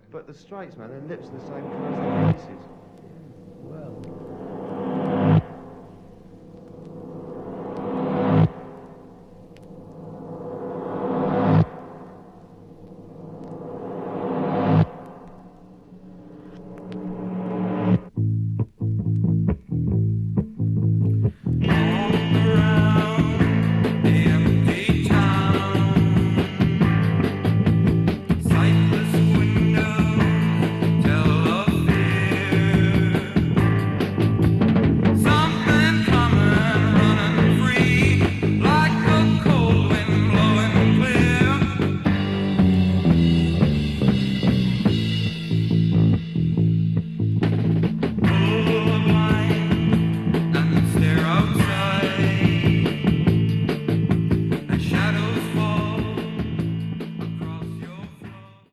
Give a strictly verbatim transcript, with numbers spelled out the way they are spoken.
But the straights, man, their lips are the same colour as their faces. Well,